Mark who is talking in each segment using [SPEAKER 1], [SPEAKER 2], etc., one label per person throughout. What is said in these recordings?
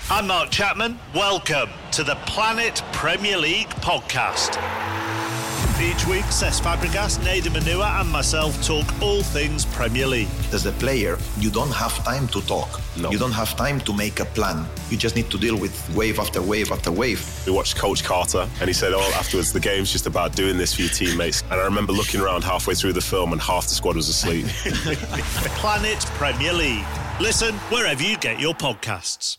[SPEAKER 1] I'm Mark Chapman. Welcome to the Planet Premier League podcast. Each week, Cesc Fabregas, Nader Manua and myself talk all things Premier League.
[SPEAKER 2] As a player, you don't have time to talk. No. You don't have time to make a plan. You just need to deal with wave after wave after wave.
[SPEAKER 3] We watched Coach Carter and he said, afterwards, the game's just about doing this for your teammates. And I remember looking around halfway through the film and half the squad was asleep.
[SPEAKER 1] Planet Premier League. Listen wherever you get your podcasts.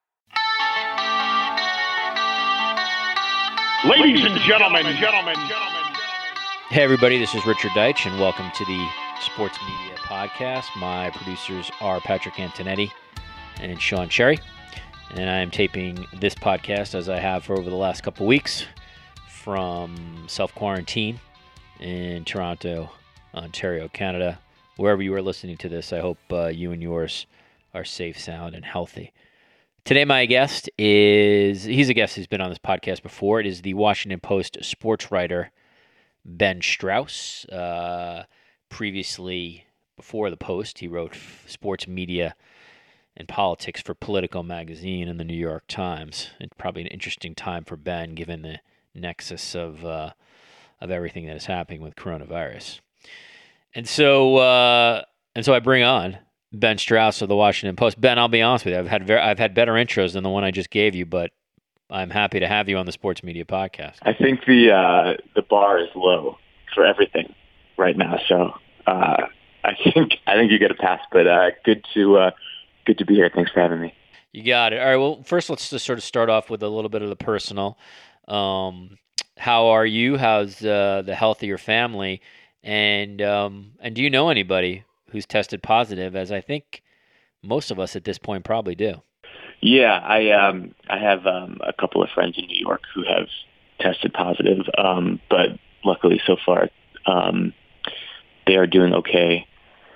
[SPEAKER 4] Ladies and gentlemen.
[SPEAKER 5] Hey everybody, this is Richard Deitch and welcome to the Sports Media Podcast. My producers are Patrick Antonetti and Sean Cherry. And I am taping this podcast as I have for over the last couple weeks from self-quarantine in Toronto, Ontario, Canada. Wherever you are listening to this, I hope you and yours are safe, sound, and healthy. Today, my guest he's a guest who's been on this podcast before. It is the Washington Post sports writer, Ben Strauss. Previously, before the Post, he wrote sports media and politics for Politico magazine and the New York Times. It's probably an interesting time for Ben, given the nexus of everything that is happening with coronavirus. And so I bring on Ben Strauss of the Washington Post. Ben, I'll be honest with you, I've had better intros than the one I just gave you, but I'm happy to have you on the Sports Media Podcast.
[SPEAKER 6] I think the bar is low for everything right now, so I think you get a pass. But good to be here. Thanks for having me.
[SPEAKER 5] You got it. All right. Well, first let's just sort of start off with a little bit of the personal. How are you? How's the health of your family? And do you know anybody who's tested positive, as I think most of us at this point probably do?
[SPEAKER 6] Yeah, I have a couple of friends in New York who have tested positive, but luckily so far they are doing okay.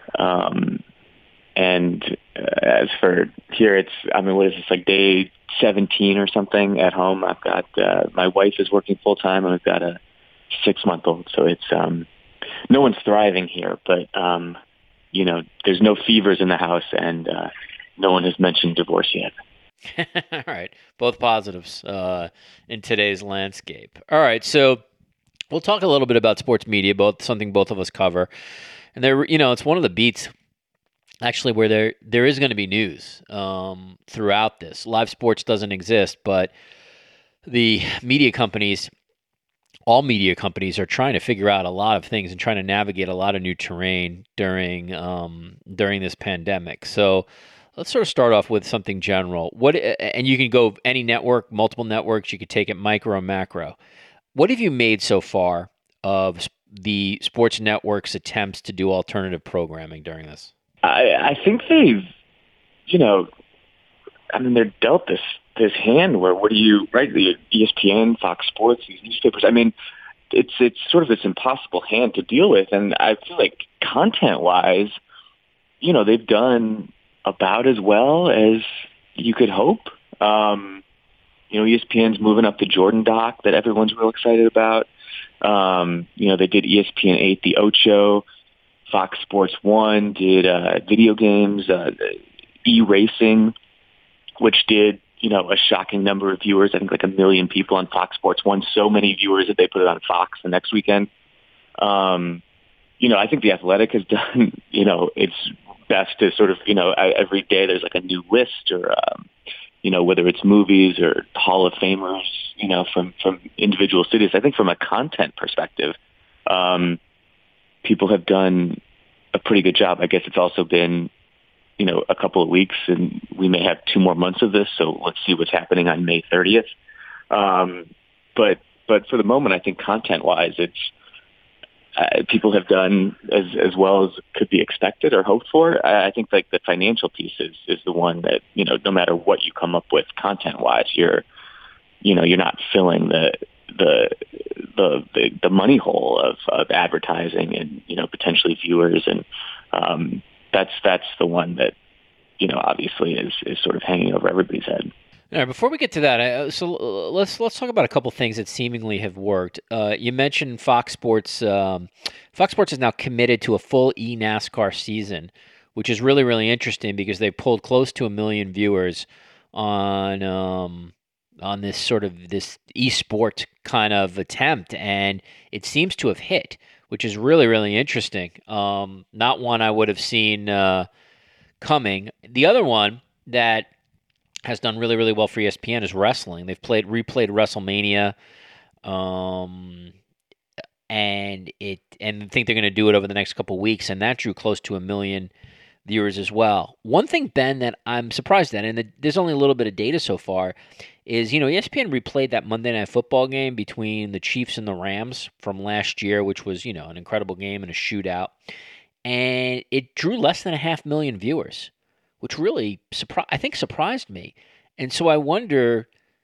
[SPEAKER 6] And as for here, what is this, like day 17 or something at home? I've got my wife is working full time, and we've got a 6-month-old, so it's no one's thriving here, but there's no fevers in the house, and no one has mentioned divorce yet.
[SPEAKER 5] All right. Both positives in today's landscape. All right. So we'll talk a little bit about sports media, something both of us cover. And it's one of the beats actually where there is going to be news throughout this. Live sports doesn't exist, but the all media companies are trying to figure out a lot of things and trying to navigate a lot of new terrain during this pandemic. So let's sort of start off with something general. And you can go any network, multiple networks. You could take it micro and macro. What have you made so far of the sports networks' attempts to do alternative programming during this?
[SPEAKER 6] I think they've, they're dealt this hand where the ESPN, Fox Sports, these newspapers. It's sort of this impossible hand to deal with, and I feel like content-wise, they've done about as well as you could hope. ESPN's moving up the Jordan doc that everyone's real excited about. They did ESPN 8, the Ocho. Fox Sports 1 did video games, e-racing, which did, a shocking number of viewers. I think like 1 million people on Fox Sports 1. So many viewers that they put it on Fox the next weekend. I think The Athletic has done, its best to sort of, every day there's like a new list or, whether it's movies or Hall of Famers, from individual cities. I think from a content perspective, people have done a pretty good job. I guess it's also been, a couple of weeks, and we may have 2 more months of this, so let's see what's happening on May 30th. But for the moment, I think content-wise, it's people have done as well as could be expected or hoped for. I think like the financial piece is the one that, no matter what you come up with content-wise, you're not filling the money hole of advertising and potentially viewers, and that's the one that obviously is sort of hanging over everybody's head.
[SPEAKER 5] All right, before we get to that, so let's talk about a couple things that seemingly have worked. You mentioned Fox Sports. Fox Sports is now committed to a full eNASCAR season, which is really, really interesting because they pulled close to 1 million viewers on this sort of this esports kind of attempt, and it seems to have hit, which is really, really interesting. Not one I would have seen coming. The other one that has done really, really well for ESPN is wrestling. They've replayed WrestleMania, and think they're going to do it over the next couple of weeks, and that drew close to 1 million viewers as well. One thing, Ben, that I'm surprised at, and there's only a little bit of data so far, is ESPN replayed that Monday Night Football game between the Chiefs and the Rams from last year, which was an incredible game and a shootout, and it drew less than 500,000 viewers, which really surprised me. And so I wonder,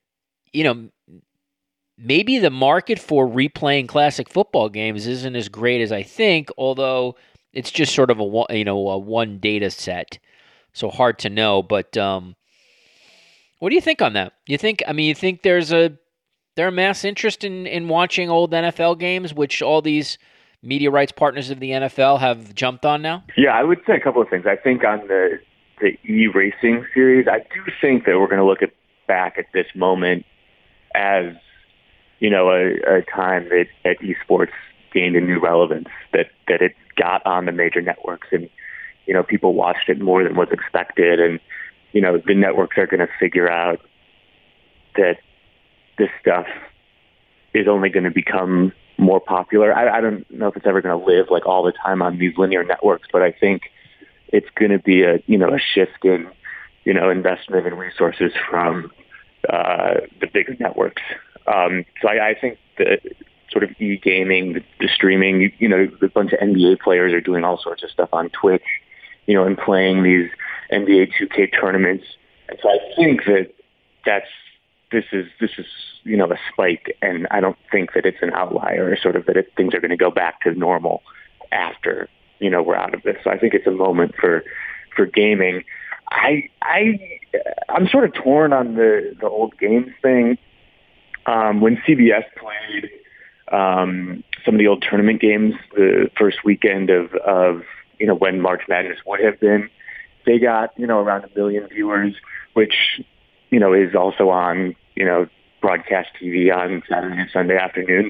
[SPEAKER 5] maybe the market for replaying classic football games isn't as great as I think, although it's just sort of a one data set, so hard to know. But what do you think on that? You think there's a mass interest in watching old NFL games, which all these media rights partners of the NFL have jumped on now?
[SPEAKER 6] Yeah, I would say a couple of things. I think on the e-racing series, I do think that we're going to look back at this moment as a time that esports gained a new relevance, that it got on the major networks, and people watched it more than was expected, and the networks are going to figure out that this stuff is only going to become more popular. I don't know if it's ever going to live like all the time on these linear networks, but I think it's going to be a shift in investment and resources from the bigger networks. So I think the sort of e-gaming, the streaming, a bunch of NBA players are doing all sorts of stuff on Twitch, and playing these NBA 2K tournaments. And so I think this is a spike, and I don't think that it's an outlier, or sort of that things are going to go back to normal after we're out of this. So I think it's a moment for gaming. I'm sort of torn on the old games thing. When CBS played some of the old tournament games the first weekend of when March Madness would have been, they got around 1 million viewers, which is also on broadcast TV on Saturday and Sunday afternoon.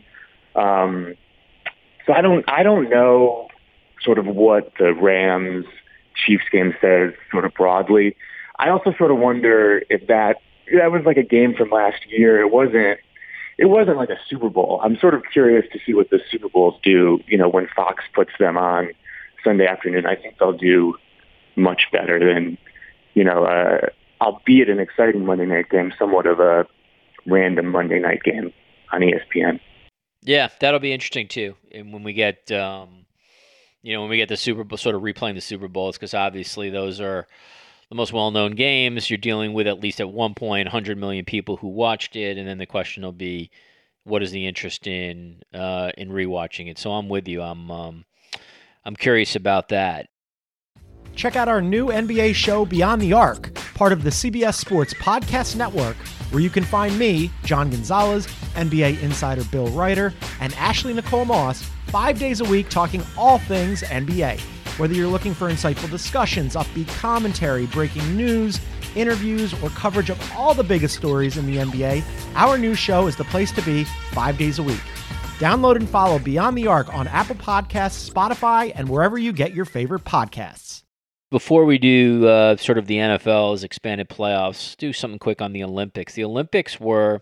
[SPEAKER 6] So I don't know sort of what the Rams Chiefs game says sort of broadly. I also sort of wonder if that was like a game from last year. It wasn't like a Super Bowl. I'm sort of curious to see what the Super Bowls do, when Fox puts them on Sunday afternoon. I think they'll do much better than, albeit an exciting Monday night game, somewhat of a random Monday night game on ESPN.
[SPEAKER 5] Yeah, that'll be interesting too. And when we get, when we get the Super Bowl, sort of replaying the Super Bowls, because obviously those are the most well-known games. You're dealing with, at least at one point, 100 million people who watched it, and then the question will be, what is the interest in rewatching it? So I'm with you. I'm curious about that.
[SPEAKER 4] Check out our new NBA show, Beyond the Arc, part of the CBS Sports Podcast Network, where you can find me, John Gonzalez, NBA insider Bill Reiter, and Ashley Nicole Moss, 5 days a week talking all things NBA. Whether you're looking for insightful discussions, upbeat commentary, breaking news, interviews, or coverage of all the biggest stories in the NBA, our new show is the place to be 5 days a week. Download and follow Beyond the Arc on Apple Podcasts, Spotify, and wherever you get your favorite podcasts.
[SPEAKER 5] Before we do sort of the NFL's expanded playoffs, do something quick on the Olympics. The Olympics were,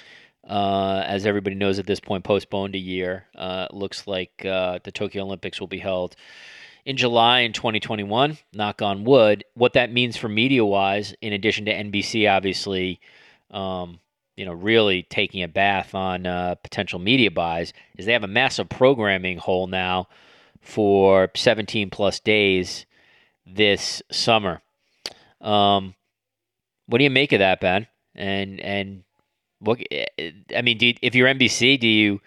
[SPEAKER 5] as everybody knows at this point, postponed a year. It looks like the Tokyo Olympics will be held in July in 2021, knock on wood. What that means for media-wise, in addition to NBC, obviously, really taking a bath on potential media buys, is they have a massive programming hole now for 17-plus days this summer. What do you make of that, Ben? And what? I mean, if you're NBC, do you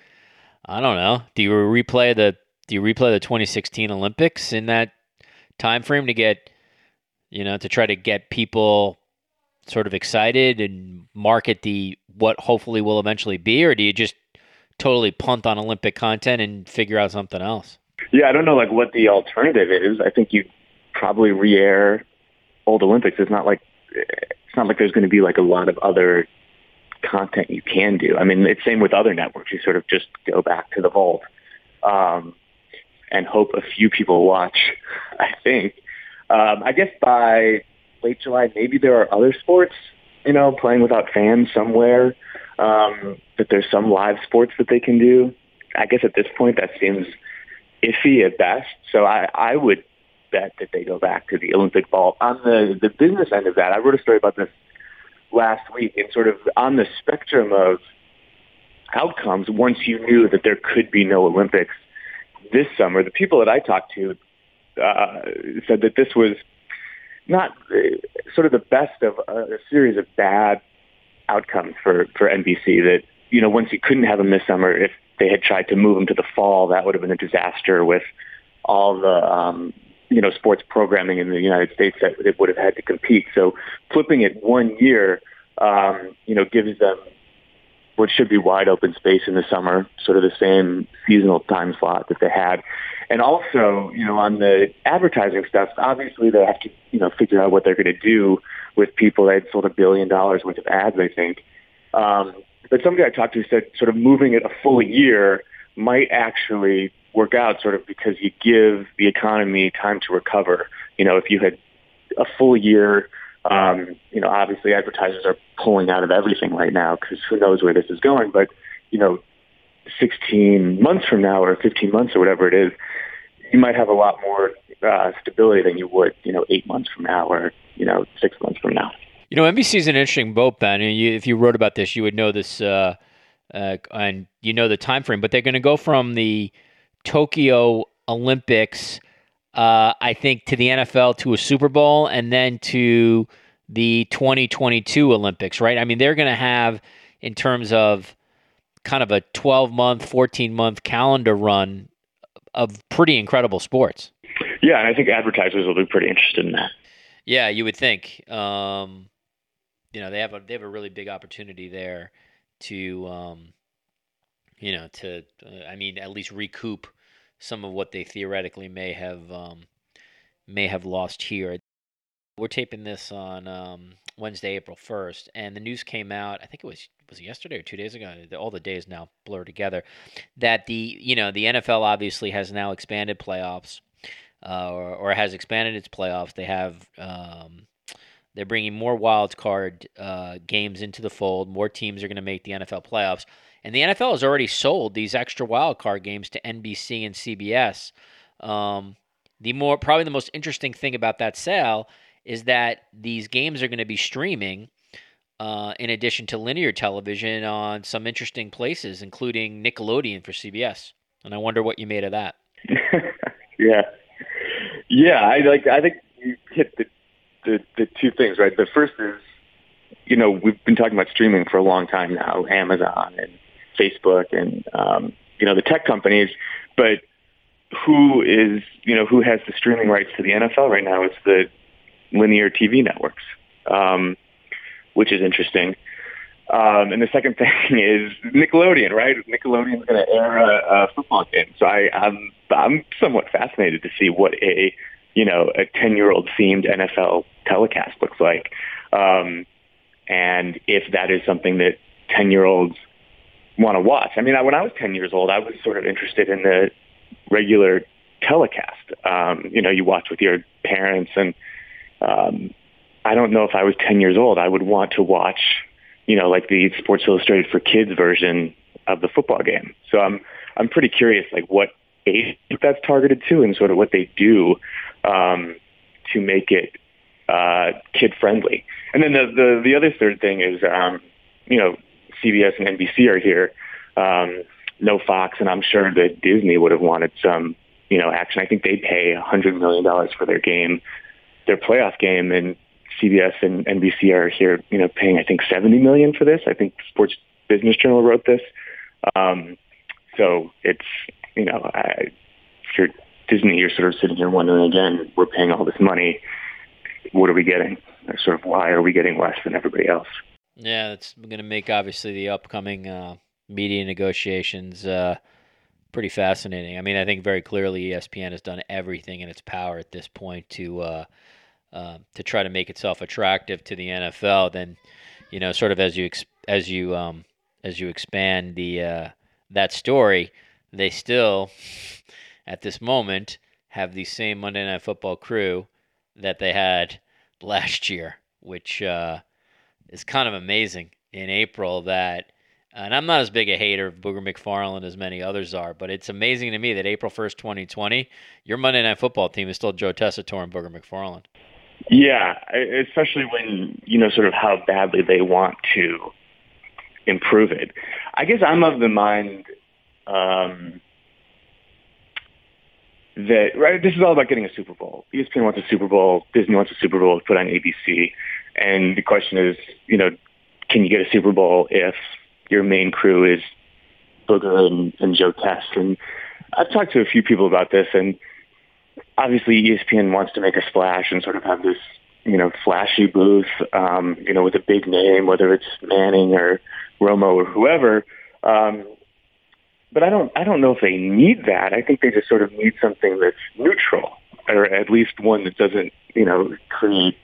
[SPEAKER 5] replay the 2016 Olympics in that time frame to get, to try to get people sort of excited and market what hopefully will eventually be, or do you just totally punt on Olympic content and figure out something else?
[SPEAKER 6] Yeah, I don't know what the alternative is. I think you probably re-air old Olympics. It's not like it's not like there's going to be like a lot of other content you can do. I mean, it's same with other networks. You sort of just go back to the vault and hope a few people watch, I think. I guess by late July, maybe there are other sports, playing without fans somewhere, that there's some live sports that they can do. I guess at this point that seems iffy at best. So I would bet that they go back to the Olympic vault. On the business end of that, I wrote a story about this last week, and sort of on the spectrum of outcomes, once you knew that there could be no Olympics this summer, the people that I talked to said that this was not sort of the best of a series of bad outcomes for NBC. That, once you couldn't have them this summer, if they had tried to move them to the fall, that would have been a disaster with all the sports programming in the United States that it would have had to compete. So flipping it 1 year, gives them what should be wide open space in the summer, sort of the same seasonal time slot that they had. And also, on the advertising stuff, obviously they have to, figure out what they're going to do with people. They had sold $1 billion worth of ads, I think. But somebody I talked to said sort of moving it a full year might actually work out, sort of because you give the economy time to recover. If you had a full year, obviously advertisers are pulling out of everything right now because who knows where this is going. But, 16 months from now or 15 months or whatever it is, you might have a lot more stability than you would, 8 months from now or, 6 months from now.
[SPEAKER 5] NBC is an interesting boat, Ben. If you wrote about this, you would know this, and the time frame. But they're going to go from the Tokyo Olympics, I think, to the NFL, to a Super Bowl, and then to the 2022 Olympics, right? I mean, they're going to have, in terms of kind of a 12-month, 14-month calendar run of pretty incredible sports.
[SPEAKER 6] Yeah, and I think advertisers will be pretty interested in that.
[SPEAKER 5] Yeah, you would think. They have a really big opportunity there to, at least recoup some of what they theoretically may have lost here. We're taping this on Wednesday, April 1st, and the news came out, I think it was yesterday or 2 days ago, all the days now blur together, that the NFL obviously has now expanded playoffs, or has expanded its playoffs. They have, they're bringing more wild card games into the fold. More teams are going to make the NFL playoffs. And the NFL has already sold these extra wild card games to NBC and CBS. Probably the most interesting thing about that sale is that these games are going to be streaming in addition to linear television on some interesting places, including Nickelodeon for CBS. And I wonder what you made of that.
[SPEAKER 6] Yeah. I think you hit the two things, right? The first is, we've been talking about streaming for a long time now, Amazon and Facebook and, the tech companies, but who has the streaming rights to the NFL right now? It's the linear TV networks, which is interesting. And the second thing is Nickelodeon, right? Nickelodeon's going to air a football game. So I'm somewhat fascinated to see what a 10-year-old themed NFL telecast looks like. And if that is something that 10-year-olds want to watch. I mean, when I was 10 years old, I was sort of interested in the regular telecast. You watch with your parents, and I don't know if I was 10 years old, I would want to watch, like the Sports Illustrated for Kids version of the football game. So I'm pretty curious, like what age that's targeted to and sort of what they do to make it kid friendly. And then the other third thing is, CBS and NBC are here. No Fox, and I'm sure that Disney would have wanted some, action. I think they pay $100 million for their playoff game, and CBS and NBC are here, paying, I think, $70 million for this. I think Sports Business Journal wrote this. So it's, if you're Disney, you're sort of sitting here wondering again, we're paying all this money. What are we getting? Or sort of why are we getting less than everybody else?
[SPEAKER 5] Yeah, it's going to make, obviously, the upcoming media negotiations pretty fascinating. I mean, I think very clearly ESPN has done everything in its power at this point to to try to make itself attractive to the NFL, then sort of as you expand that story, they still at this moment have the same Monday Night Football crew that they had last year, which is kind of amazing in April that, and I'm not as big a hater of Booger McFarland as many others are, but it's amazing to me that April 1st, 2020, your Monday Night Football team is still Joe Tessitore and Booger McFarland.
[SPEAKER 6] Yeah, especially when, sort of how badly they want to improve it. I guess I'm of the mind that, right, this is all about getting a Super Bowl. ESPN wants a Super Bowl. Disney wants a Super Bowl to put on ABC. And the question is, can you get a Super Bowl if your main crew is Booger and Joe Tess? And I've talked to a few people about this, and obviously ESPN wants to make a splash and sort of have this, flashy booth, with a big name, whether it's Manning or Romo or whoever. But I don't know if they need that. I think they just sort of need something that's neutral, or at least one that doesn't, create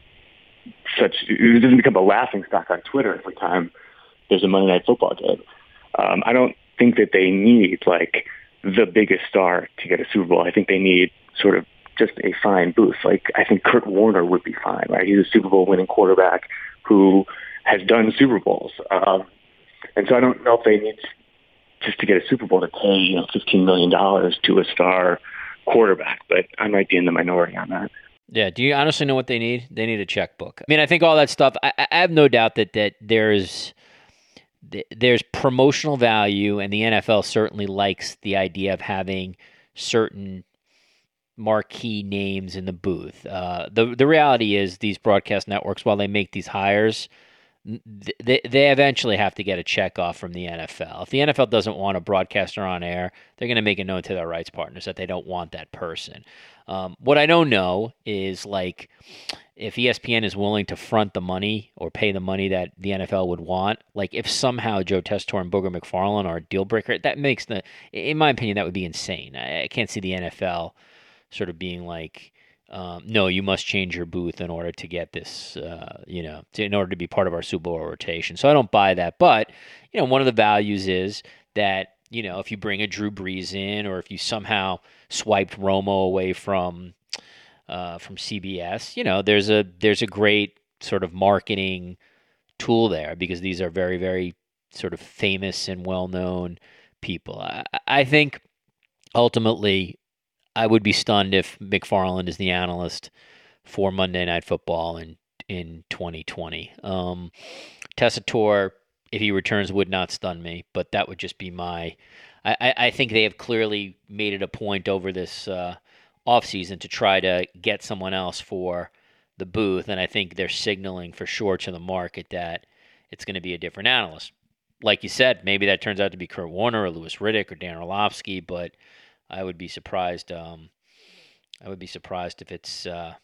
[SPEAKER 6] it doesn't become a laughing stock on Twitter every time there's a Monday Night Football game. I don't think that they need like the biggest star to get a Super Bowl. I think they need sort of just a fine booth. Like, I think Kurt Warner would be fine, right? He's a Super Bowl winning quarterback who has done Super Bowls. And so I don't know if they need just to get a Super Bowl to pay, $15 million to a star quarterback, but I might be in the minority on that.
[SPEAKER 5] Yeah. Do you honestly know what they need? They need a checkbook. I mean, I think all that stuff, I have no doubt that there's promotional value, and the NFL certainly likes the idea of having certain marquee names in the booth. The reality is these broadcast networks, while they make these hires, they eventually have to get a check off from the NFL. If the NFL doesn't want a broadcaster on air, they're going to make it known to their rights partners that they don't want that person. What I don't know is, like, if ESPN is willing to front the money or pay the money that the NFL would want, like if somehow Joe Tessitore and Booger McFarland are a deal breaker, that makes in my opinion, that would be insane. I can't see the NFL sort of being like, no, you must change your booth in order to get this, in order to be part of our Super Bowl rotation. So I don't buy that. But, one of the values is that, if you bring a Drew Brees in, or if you somehow swiped Romo away from CBS, there's a great sort of marketing tool there, because these are very, very sort of famous and well-known people. I think ultimately I would be stunned if McFarland is the analyst for Monday Night Football in 2020. Tessitore, if he returns, would not stun me, but that would just be I think they have clearly made it a point over this offseason to try to get someone else for the booth, and I think they're signaling for sure to the market that it's going to be a different analyst. Like you said, maybe that turns out to be Kurt Warner or Louis Riddick or Dan Orlovsky, but I would be surprised. I would be surprised if it's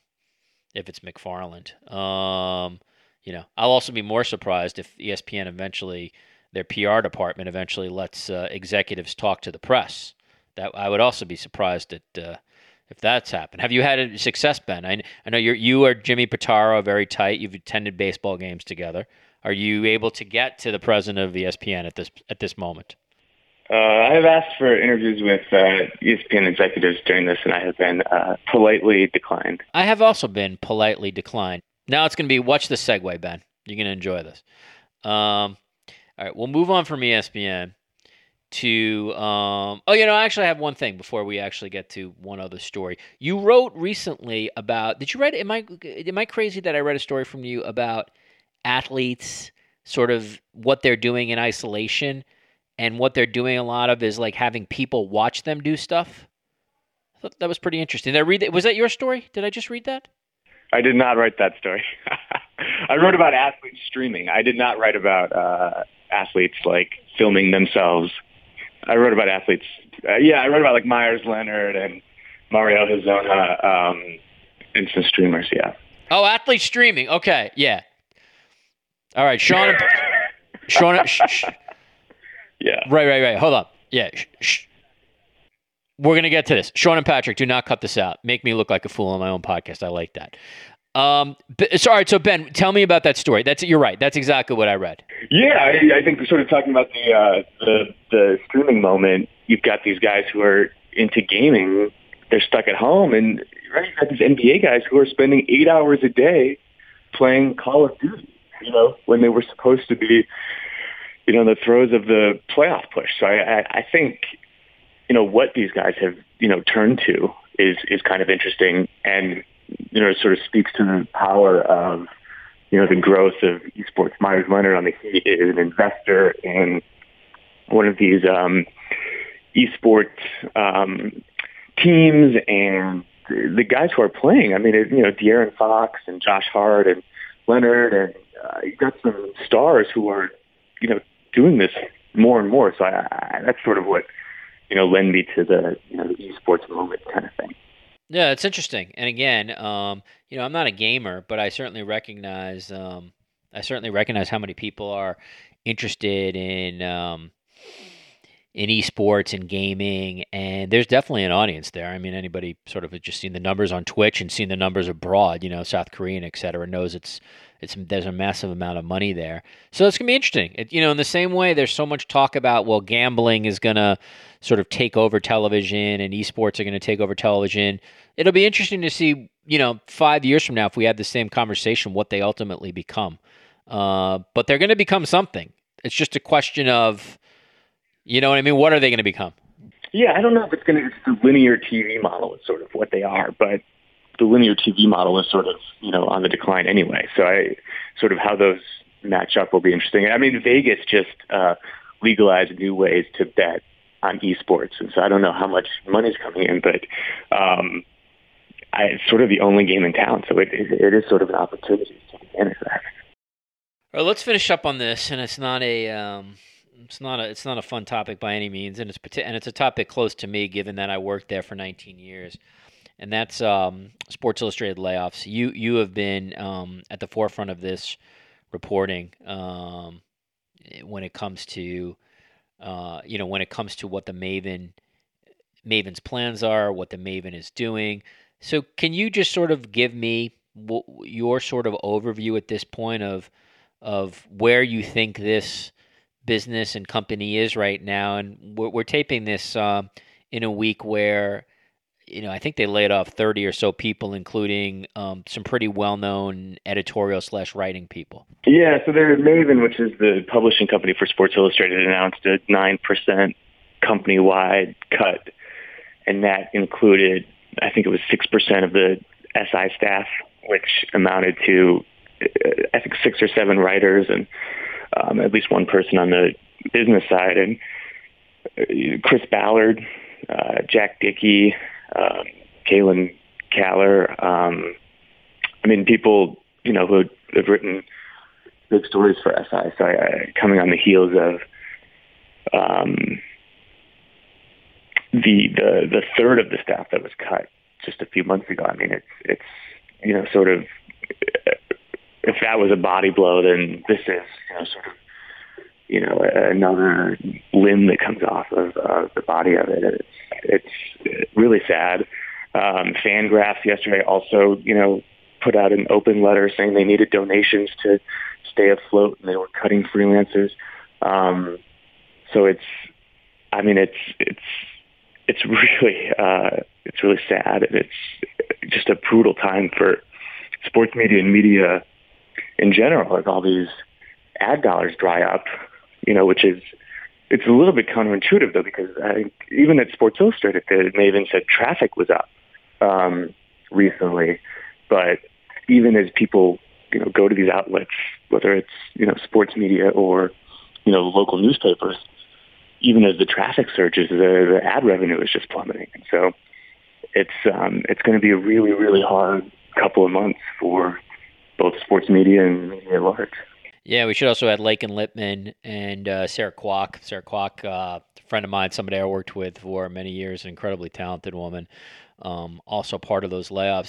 [SPEAKER 5] McFarland. I'll also be more surprised if ESPN eventually, their PR department eventually lets executives talk to the press. That I would also be surprised at if that's happened. Have you had a success, Ben? I know you are Jimmy Pitaro, very tight. You've attended baseball games together. Are you able to get to the president of ESPN at this moment?
[SPEAKER 6] I have asked for interviews with ESPN executives during this, and I have been politely declined.
[SPEAKER 5] I have also been politely declined. Now it's going to be, watch the segue, Ben. You're going to enjoy this. All right, we'll move on from ESPN to I actually have one thing before we actually get to one other story. You wrote recently about, did you write, am I crazy that I read a story from you about athletes, sort of what they're doing in isolation, and what they're doing a lot of is like having people watch them do stuff? I thought that was pretty interesting. Did I read that? Was that your story? Did I just read that?
[SPEAKER 6] I did not write that story. I wrote about athletes streaming. I did not write about athletes like filming themselves. I wrote about athletes. I wrote about like Myers Leonard and Mario Hezonja and some streamers. Yeah.
[SPEAKER 5] Oh, athletes streaming. Okay. Yeah. All right, Sean.
[SPEAKER 6] Yeah.
[SPEAKER 5] Right. Hold on. Yeah. We're going to get to this. Sean and Patrick, do not cut this out. Make me look like a fool on my own podcast. I like that. Sorry, so Ben, tell me about that story. You're right. That's exactly what I read.
[SPEAKER 6] Yeah, I think we're sort of talking about the streaming moment. You've got these guys who are into gaming. They're stuck at home, and right, you've got these NBA guys who are spending 8 hours a day playing Call of Duty, when they were supposed to be, in the throes of the playoff push. So I think, what these guys have, turned to is kind of interesting, and it sort of speaks to the power of, the growth of esports. Myers Leonard on the Heat is an investor in one of these esports teams, and the guys who are playing, De'Aaron Fox and Josh Hart and Leonard, and you've got some stars who are, doing this more and more. So that's sort of what, lend me to the, the esports moment kind of thing.
[SPEAKER 5] Yeah, it's interesting. And again, I'm not a gamer, but I certainly recognize how many people are interested in esports and gaming, and there's definitely an audience there. I mean, anybody sort of has just seen the numbers on Twitch and seen the numbers abroad, South Korean, et cetera, knows there's a massive amount of money there. So it's going to be interesting. In the same way, there's so much talk about, well, gambling is going to sort of take over television and esports are going to take over television. It'll be interesting to see, 5 years from now, if we had the same conversation, what they ultimately become. But they're going to become something. It's just a question of, you know what I mean? What are they going to become?
[SPEAKER 6] Yeah, I don't know if it's the linear TV model is sort of what they are, but the linear TV model is sort of, on the decline anyway. So how those match up will be interesting. I mean, Vegas just legalized new ways to bet on esports. And so I don't know how much money's coming in, but it's sort of the only game in town. So it is sort of an opportunity to take advantage of that.
[SPEAKER 5] All right, let's finish up on this. And it's not a fun topic by any means. And it's a topic close to me, given that I worked there for 19 years. And that's Sports Illustrated layoffs. You have been at the forefront of this reporting when it comes to what the Maven's plans are, what the Maven is doing. So can you just sort of give me your sort of overview at this point of where you think this business and company is right now? And we're taping this in a week where, I think they laid off 30 or so people, including some pretty well-known editorial/writing people.
[SPEAKER 6] Yeah, so there's Maven, which is the publishing company for Sports Illustrated, announced a 9% company-wide cut, and that included, I think it was 6% of the SI staff, which amounted to, I think, 6 or 7 writers and at least one person on the business side. And Chris Ballard, Jack Dickey, Kalen Kaller, people, who have written big stories for SI. So coming on the heels of the third of the staff that was cut just a few months ago. I mean, it's sort of, if that was a body blow, then this is sort of another limb that comes off of the body of it. It's really sad. Fangraphs yesterday also put out an open letter saying they needed donations to stay afloat, and they were cutting freelancers. So it's really sad, and it's just a brutal time for sports media and media in general as all these ad dollars dry up. It's a little bit counterintuitive though, because even at Sports Illustrated, the Maven said traffic was up recently, but even as people go to these outlets, whether it's sports media or local newspapers, even as the traffic surges, the ad revenue is just plummeting. And so it's going to be a really, really hard couple of months for both sports media and media at large.
[SPEAKER 5] Yeah, we should also add Laken Lippman and Sarah Kwok. Sarah Kwok, a friend of mine, somebody I worked with for many years, an incredibly talented woman, also part of those layoffs.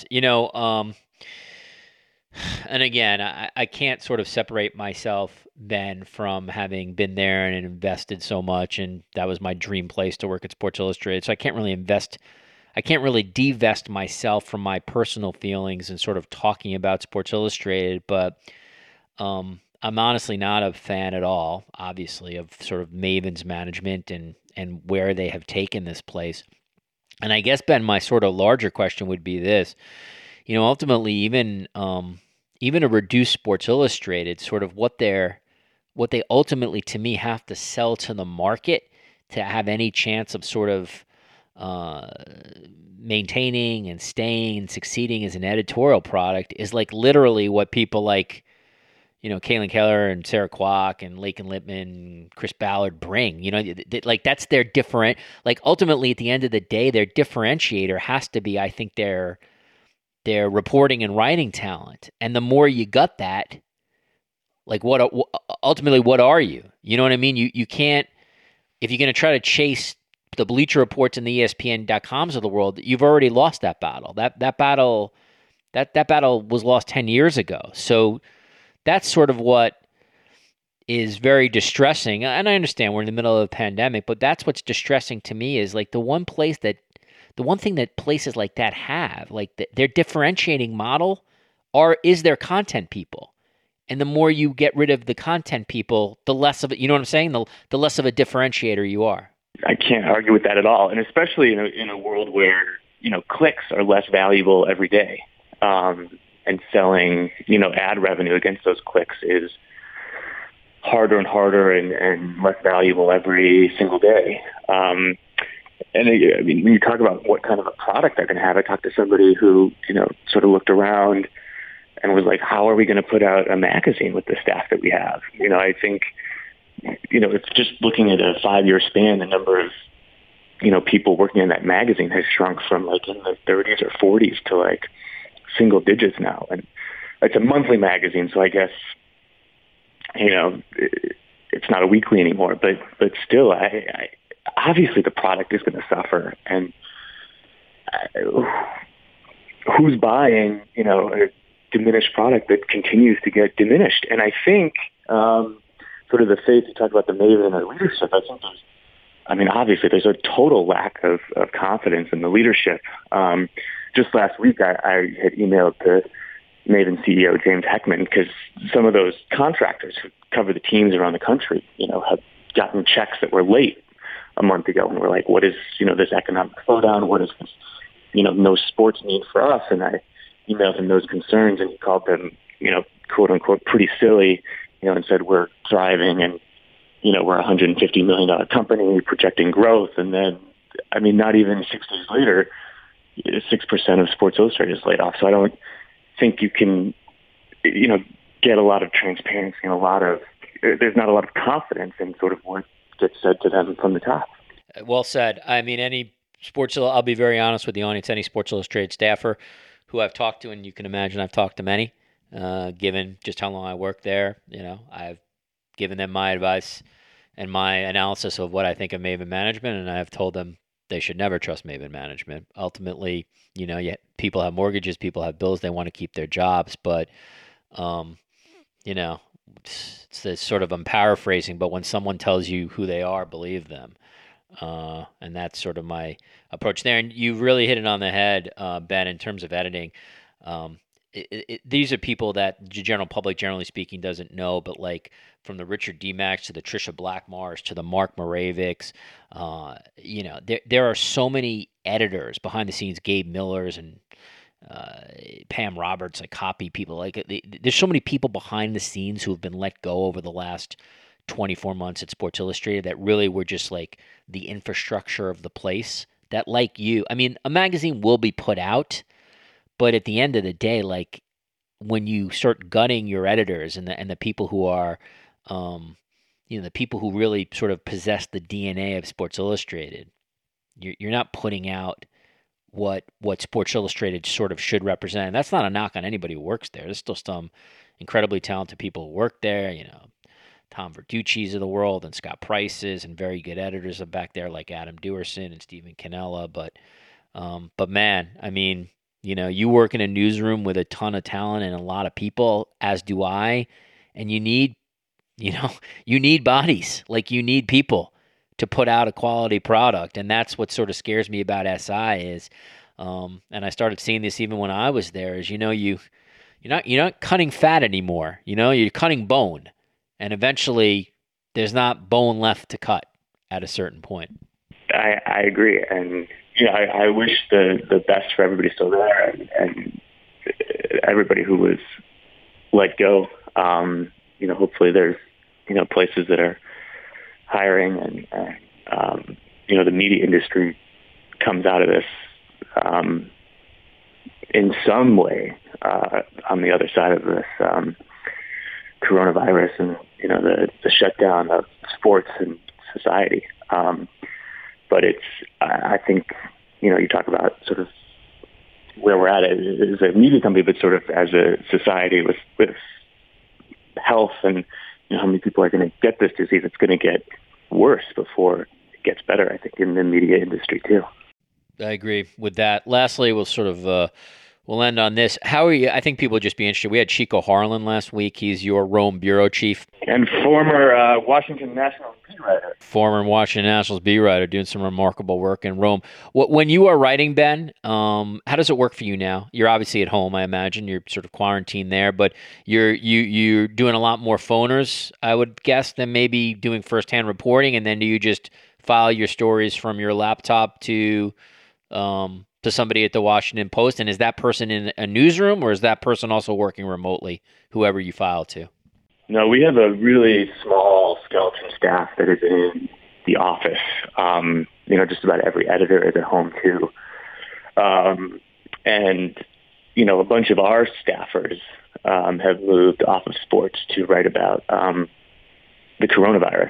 [SPEAKER 5] And again, I can't sort of separate myself, Ben, from having been there and invested so much, and that was my dream place to work at Sports Illustrated. So I can't really I can't really divest myself from my personal feelings and sort of talking about Sports Illustrated, but I'm honestly not a fan at all, obviously, of sort of Maven's management and where they have taken this place. And I guess, Ben, my sort of larger question would be this: ultimately, even a reduced Sports Illustrated, sort of what they ultimately, to me, have to sell to the market to have any chance of sort of maintaining and staying and succeeding as an editorial product is like literally what people like, Caitlin Keller and Sarah Kwok and Laken Lippman, Chris Ballard bring. Like that's their different. Like ultimately, at the end of the day, their differentiator has to be, I think, their reporting and writing talent. And the more you got that, like ultimately, what are you? You know what I mean? You can't, if you're going to try to chase the Bleacher Reports and the ESPN.coms of the world, you've already lost that battle. That battle was lost 10 years ago. So that's sort of what is very distressing. And I understand we're in the middle of a pandemic, but that's what's distressing to me is like the one thing that places like that have, like their differentiating model is their content people. And the more you get rid of the content people, the less of it, you know what I'm saying? The less of a differentiator you are.
[SPEAKER 6] I can't argue with that at all. And especially in a world where, clicks are less valuable every day. And selling, ad revenue against those clicks is harder and harder and less valuable every single day. And I mean, when you talk about what kind of a product I can have, I talked to somebody who, sort of looked around and was like, how are we going to put out a magazine with the staff that we have? I think, it's just looking at a 5-year span, the number of, people working in that magazine has shrunk from like in the 30s or 40s to like single digits now. And it's a monthly magazine, so I guess, it's not a weekly anymore, but still, I obviously the product is going to suffer. And who's buying, a diminished product that continues to get diminished? And I think, sort of the faith, you talk about the Maven and the leadership, I think obviously there's a total lack of confidence in the leadership. Just last week, I had emailed the Maven CEO, James Heckman, because some of those contractors who cover the teams around the country, have gotten checks that were late a month ago. And we're like, what is, this economic slowdown? What is this, no sports need for us? And I emailed him those concerns, and he called them, quote unquote, pretty silly, and said we're thriving and, we're a $150 million company projecting growth. And then, not even 6 days later, 6% of Sports Illustrated is laid off. So I don't think you can, get a lot of transparency and there's not a lot of confidence in sort of what gets said to them from the top.
[SPEAKER 5] Well said. I'll be very honest with the audience, any Sports Illustrated staffer who I've talked to, and you can imagine I've talked to many, given just how long I worked there, I've given them my advice and my analysis of what I think of Maven management, and I've told them they should never trust Maven management. Ultimately, people have mortgages, people have bills, they want to keep their jobs, but, it's this sort of, I'm paraphrasing, but when someone tells you who they are, believe them. And that's sort of my approach there. And you really hit it on the head, Ben, in terms of editing. These are people that the general public, generally speaking, doesn't know, but like from the Richard Demax to the Trisha Blackmars to the Mark Moravics, there are so many editors behind the scenes, Gabe Millers and Pam Roberts, like copy people. Like there's so many people behind the scenes who have been let go over the last 24 months at Sports Illustrated that really were just like the infrastructure of the place. That, like you, a magazine will be put out, but at the end of the day, like when you start gutting your editors and the people who are, the people who really sort of possess the DNA of Sports Illustrated, you're not putting out what Sports Illustrated sort of should represent. And that's not a knock on anybody who works there. There's still some incredibly talented people who work there, Tom Verducci's of the world and Scott Price's and very good editors are back there like Adam Dewerson and Stephen Cannella. But man, you work in a newsroom with a ton of talent and a lot of people, as do I, and you need bodies. Like you need people to put out a quality product. And that's what sort of scares me about SI is, and I started seeing this even when I was there, is, you're not cutting fat anymore. You're cutting bone, and eventually there's not bone left to cut at a certain point.
[SPEAKER 6] I agree, and I wish the best for everybody still there, and everybody who was let go. Hopefully there's places that are hiring, and the media industry comes out of this in some way on the other side of this coronavirus and the shutdown of sports and society. But I think you talk about sort of where we're at as a media company, but sort of as a society with health and how many people are going to get this disease. It's going to get worse before it gets better, I think, in the media industry too.
[SPEAKER 5] I agree with that. Lastly, we'll sort of we'll end on this. How are you? I think people would just be interested. We had Chico Harlan last week. He's your Rome bureau chief.
[SPEAKER 6] And former Washington Nationals beat writer.
[SPEAKER 5] Former Washington Nationals beat writer, doing some remarkable work in Rome. When you are writing, Ben, how does it work for you now? You're obviously at home, I imagine. You're sort of quarantined there, but you're doing a lot more phoners, I would guess, than maybe doing firsthand reporting. And then do you just file your stories from your laptop to somebody at the Washington Post? And is that person in a newsroom, or is that person also working remotely, whoever you file to?
[SPEAKER 6] No, we have a really small skeleton staff that is in the office. Just about every editor is at home too. And a bunch of our staffers have moved off of sports to write about the coronavirus,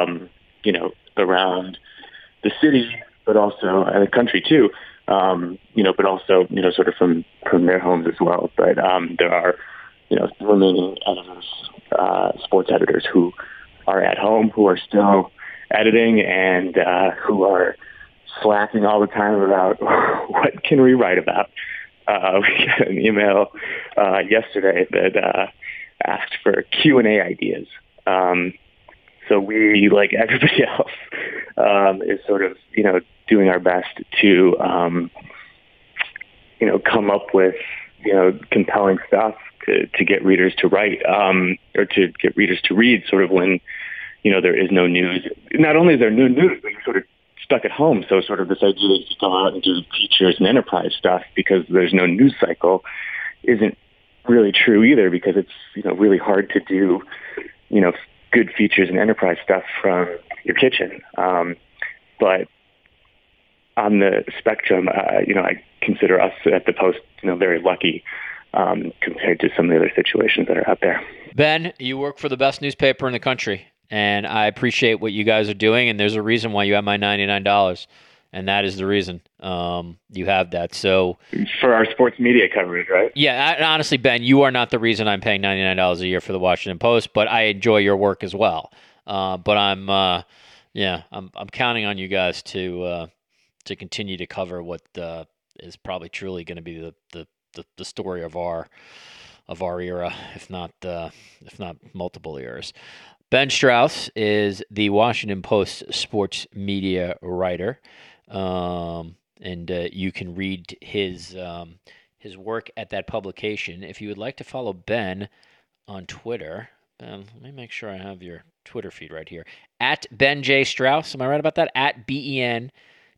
[SPEAKER 6] around the city, but also the country too. But also, sort of from their homes as well. But there are, remaining editors, sports editors who are at home, who are still editing, and who are slacking all the time about what can we write about. We got an email yesterday that asked for Q&A ideas. So we, like everybody else, is sort of, doing our best to, come up with, compelling stuff to get readers to write, or to get readers to read, sort of when, there is no news. Not only is there no news, but you're sort of stuck at home. So sort of this idea that you go out and do features and enterprise stuff because there's no news cycle isn't really true either, because it's, really hard to do, good features and enterprise stuff from your kitchen. But on the spectrum, I consider us at the Post, very lucky compared to some of the other situations that are out there. Ben,
[SPEAKER 5] you work for the best newspaper in the country, and I appreciate what you guys are doing, and there's a reason why you have my $99, and that is the reason you have that. So
[SPEAKER 6] for our sports media coverage, right?
[SPEAKER 5] Yeah, honestly, Ben, you are not the reason I'm paying $99 a year for the Washington Post, but I enjoy your work as well. But I'm counting on you guys to continue to cover what is probably truly going to be the story of our era, if not multiple eras. Ben Strauss is the Washington Post sports media writer, and you can read his work at that publication. If you would like to follow Ben on Twitter, let me make sure I have your Twitter feed right here. At Ben J. Strauss. Am I right about that? At BENJSTRAUSS.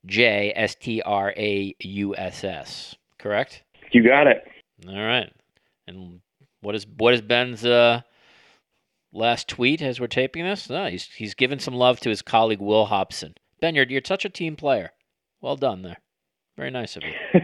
[SPEAKER 5] Correct?
[SPEAKER 6] You got it.
[SPEAKER 5] All right. And what is Ben's last tweet as we're taping this? No, he's given some love to his colleague Will Hobson. Ben, you're such a team player. Well done there. Very nice of you.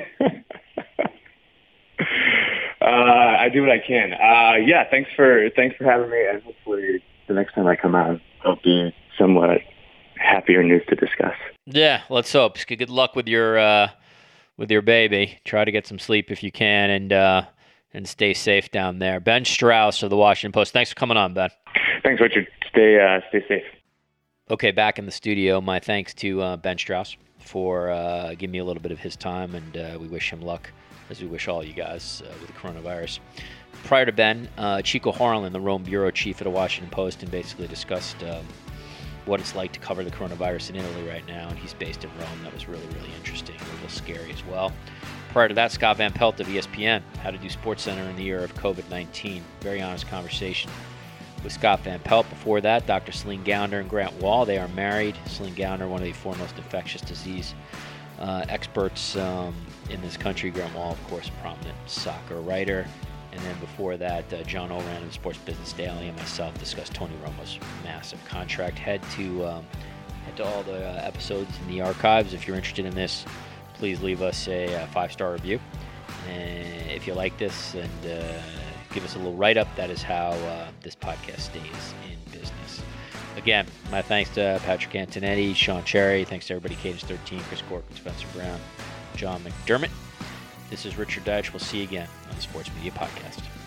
[SPEAKER 6] I do what I can. Thanks for having me, and hopefully the next time I come out, I'll be somewhat happier news to discuss.
[SPEAKER 5] Yeah, let's hope. Good luck with your baby. Try to get some sleep if you can, and stay safe down there. Ben Strauss of the Washington Post. Thanks for coming on, Ben.
[SPEAKER 6] Thanks, Richard. Stay safe.
[SPEAKER 5] Okay, back in the studio. My thanks to Ben Strauss for giving me a little bit of his time, and we wish him luck, as we wish all you guys with the coronavirus. Prior to Ben, Chico Harlan, the Rome bureau chief at the Washington Post, and basically discussed what it's like to cover the coronavirus in Italy right now, and he's based in Rome. That was really, really interesting, a little scary as well. Prior to that, Scott Van Pelt of ESPN, How to Do SportsCenter in the Year of COVID-19. Very honest conversation with Scott Van Pelt. Before that, Dr. Celine Gounder and Grant Wahl. They are married. Celine Gounder, one of the foremost infectious disease experts in this country. Grant Wahl, of course, a prominent soccer writer. And then before that, John Oran of Sports Business Daily and myself discussed Tony Romo's massive contract. Head to all the episodes in the archives. If you're interested in this, please leave us a 5-star review. And if you like this, and give us a little write-up. That is how this podcast stays in business. Again, my thanks to Patrick Antonetti, Sean Cherry. Thanks to everybody, Cadence 13, Chris Corcoran, Spencer Brown, John McDermott. This is Richard Deitsch. We'll see you again on the Sports Media Podcast.